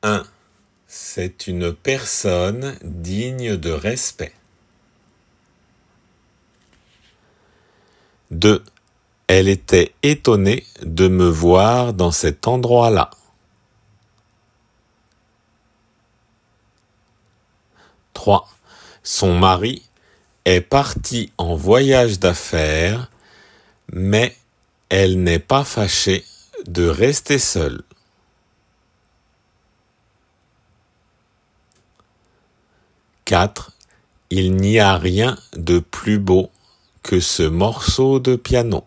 1. C'est une personne digne de respect. 2. Elle était étonnée de me voir dans cet endroit-là. 3. Son mari est parti en voyage d'affaires, mais elle n'est pas fâchée de rester seule. 4. Il n'y a rien de plus beau que ce morceau de piano.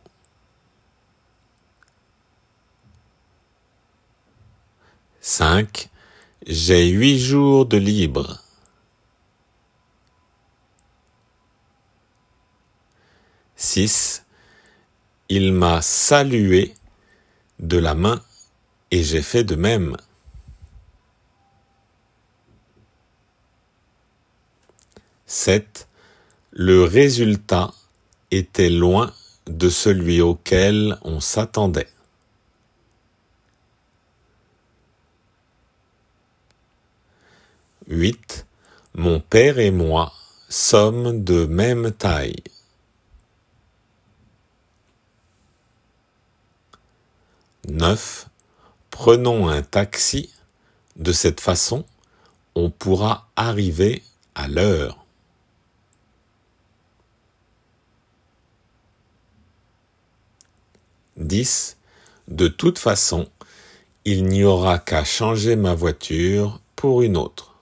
5. J'ai 8 jours de libre. 6. Il m'a salué de la main et j'ai fait de même. 7. Le résultat était loin de celui auquel on s'attendait. 8. Mon père et moi sommes de même taille. 9. Prenons un taxi. De cette façon, on pourra arriver à l'heure. 10. De toute façon, il n'y aura qu'à changer ma voiture pour une autre.